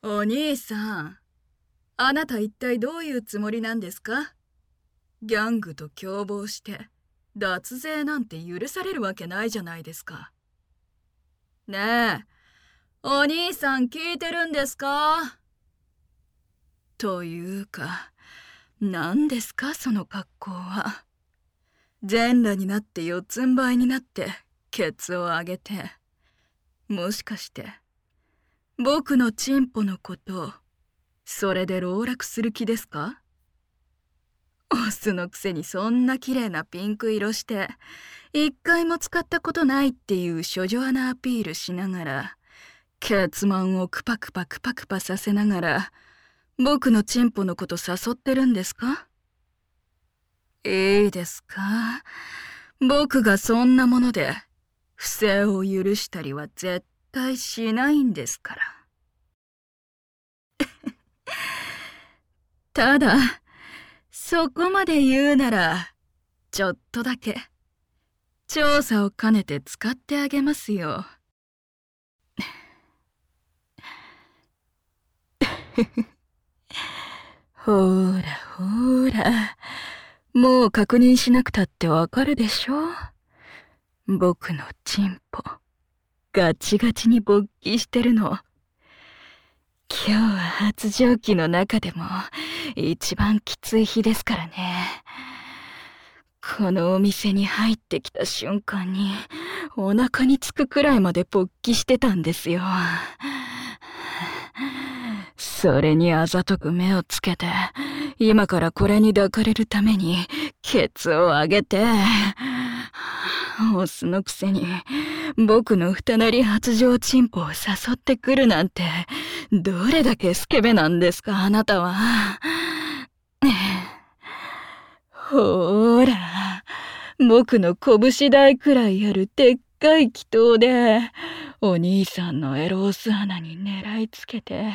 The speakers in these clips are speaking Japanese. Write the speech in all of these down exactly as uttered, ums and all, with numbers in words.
お兄さん、あなた一体どういうつもりなんですか？ギャングと共謀して脱税なんて許されるわけないじゃないですか。ねえ、お兄さん聞いてるんですか？というか、何ですかその格好は。全裸になって四つん這いになってケツを上げて、もしかして僕のチンポのことをそれで籠絡する気ですか？オスのくせにそんな綺麗なピンク色して一回も使ったことないっていう処女穴アピールしながら、ケツマンをクパクパクパクパさせながら僕のチンポのこと誘ってるんですか？いいですか？僕がそんなもので不正を許したりは絶対しないんですから。ただ、そこまで言うなら、ちょっとだけ調査を兼ねて使ってあげますよ。ほーらほーら、もう確認しなくたってわかるでしょ？僕のチンポ、ガチガチに勃起してるの。今日は発情期の中でも一番きつい日ですからね。このお店に入ってきた瞬間にお腹につくくらいまで勃起してたんですよ。それにあざとく目をつけて、今からこれに抱かれるためにケツを上げて、オスのくせに僕の二なり発情チンポを誘ってくるなんて、どれだけスケベなんですか、あなたは。ほーら、僕の拳大くらいあるでっかい気筒で、お兄さんのエロース穴に狙いつけて、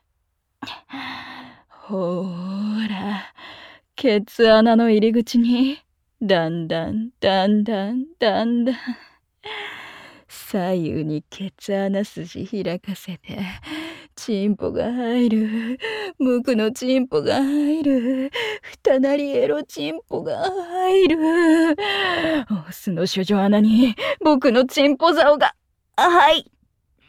ほーら、ケツ穴の入り口に、だんだん、だんだん、だんだん、左右にケツ穴筋開かせて、チンポが入る、僕のチンポが入る、二なりエロチンポが入る、オスの処女穴に僕のチンポ竿が入る。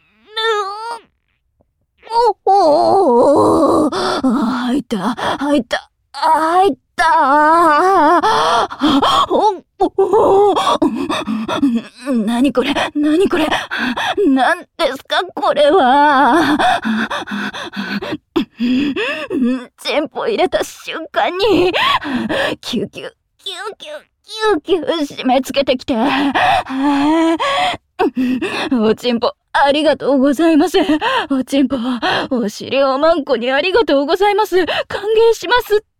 おお、入った、入った、入った。おお、なにこれ、なにこれ、なんですかこれは。チンポ入れた瞬間に、キュキュ、キュキュ、キュキュ締め付けてきて。おちんぽ、ありがとうございます。おちんぽ、お尻おまんこにありがとうございます。歓迎しますって。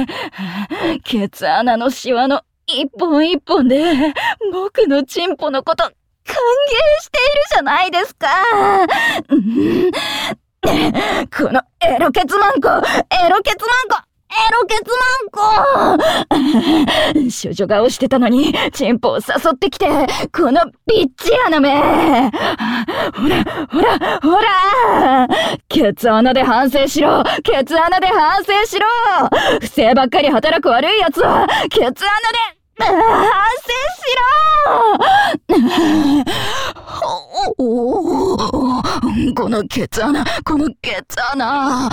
ケツ穴のシワの一本一本で、僕のチンポのこと、歓迎しているじゃないですか。このエロケツマンコ、エロケツマンコ、エロケツマンコ。処女顔してたのに、チンポを誘ってきて、このビッチ穴め。ほら、ほら、ほら。ケツ穴で反省しろ。ケツ穴で反省しろ。不正ばっかり働く悪い奴は、ケツ穴で、反省しろ。このケツ穴、このケツ穴。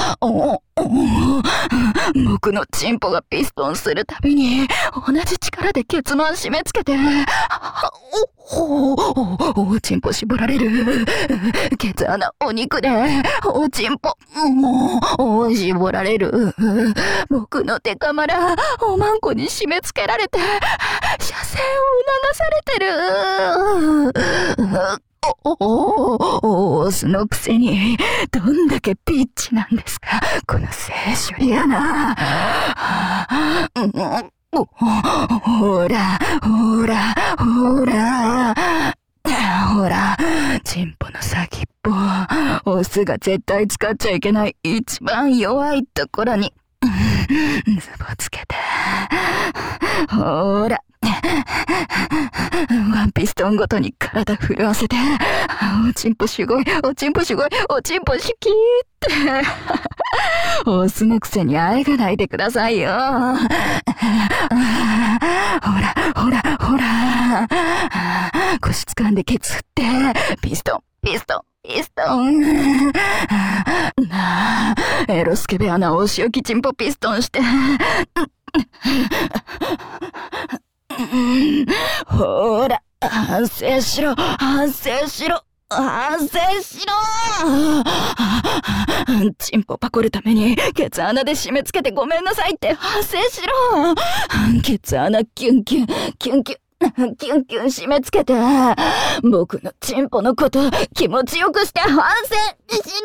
僕のチンポがピストンするたびに同じ力でケツマン締め付けて、おおおチンポ絞られる。ケツ穴お肉でおチンポもう絞られる。僕の手かまらおまんこに締め付けられて射精を促されてる。おおおそのくせにどんだけピッチなんですかこの性処理穴。ほらほらほらほらチンポの先っぽ、オスが絶対使っちゃいけない一番弱いところにズボつけて、ほらワンピストンごとに体震わせて、おちんぽすごい、おちんぽすごい、おちんぽしきーって。オスのくせにあえがないでくださいよ。ほら、ほら、ほら。腰掴んでケツ振って、ピストン、ピストン、ピストン。なあ、エロスケベアなお仕置きチンポピストンして。ほら、反省しろ、反省しろ、反省しろ。チンポパコるためにケツ穴で締め付けてごめんなさいって反省しろ。ケツ穴キュンキュン、キュンキュン。キュンキュン締め付けて、僕のチンポのこと気持ちよくして反省し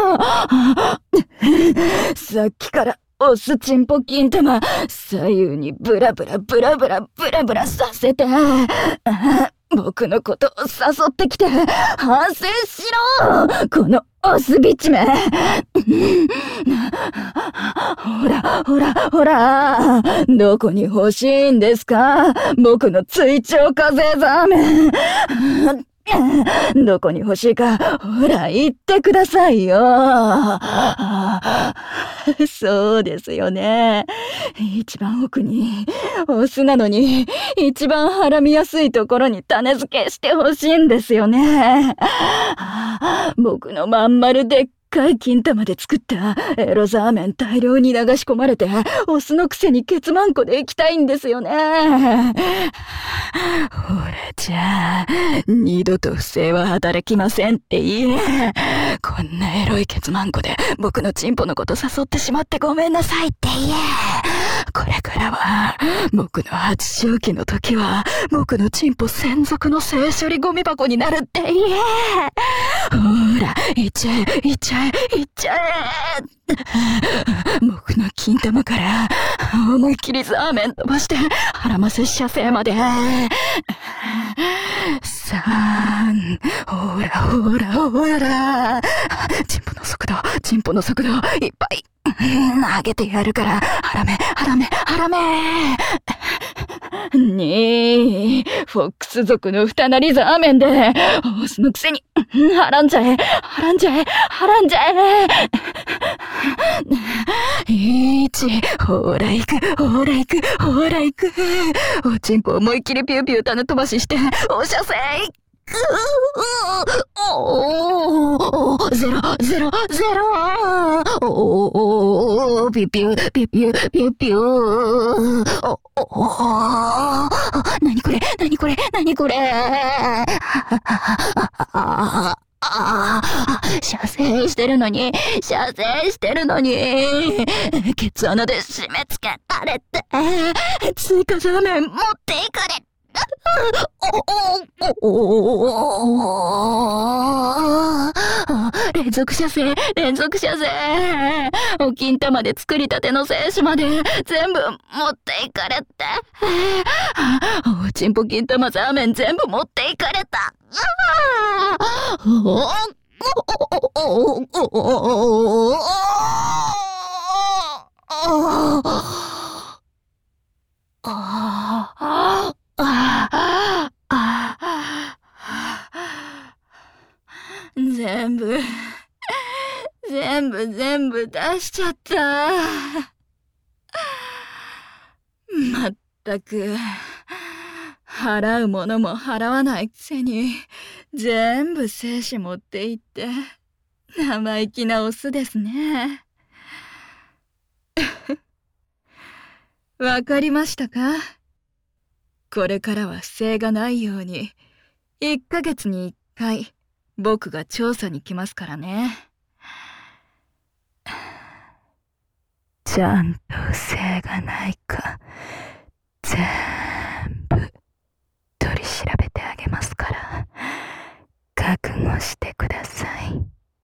ろ。さっきからオスチンポ金玉左右にブラブラブラブラブラブラさせて、僕のことを誘ってきて反省しろ。このオスビッチめ。ほらほらほら、どこに欲しいんですか、僕の追徴課税ザーメン。どこに欲しいか、ほら言ってくださいよ。そうですよね。一番奥に、オスなのに、一番はらみやすいところに種付けしてほしいんですよね。僕のまん丸でっかい金玉で作ったエロザーメン大量に流し込まれて、オスのくせにケツマンコで行きたいんですよね。ほらじゃあ、二度と不正は働きませんって言え。こんなエロいケツマンコで僕のチンポのこと誘ってしまってごめんなさいって言え。これからは、僕の発情期の時は、僕のチンポ専属の性処理ゴミ箱になるって言え。ほら、いっちゃえ、いっちゃえ、いっちゃえ。僕の金玉から思いっきりザーメン飛ばして腹ませ射精まで。さん、ほらほらほら、チンポの速度、チンポの速度いっぱい投げてやるから、腹め腹め腹め。にー、フォックス族の二なりザーメンでオスのくせにはらんじゃえ、はらんじゃえ、はらんじゃえ。いち、ほら行く、ほら行く、ほら行く。おちんぽ思いっきりピューピュー種飛ばしして、お射精。おー、ゼロ、ゼロ、ゼロ。おー、ピュピュー、ピュピュー、ピュピュー。お、おー、なにこれ、なにこれ、なにこれ。ああ、射精してるのに、射精してるのに、ケツ穴で締め付けられて、追加ザーメン持っていかれ。おおおお、連続射精、連続射精。お金玉で作りたての精子まで全部持っていかれて、おちんぽ金玉ザーメン全部持っていかれた。おあああ、全部、全部全部出しちゃった。まったく、払うものも払わないくせに、全部精子持っていって、生意気なオスですね。わかりましたか？これからは不正がないように、いっかげつにいっかい、僕が調査に来ますからね。ちゃんと不正がないか。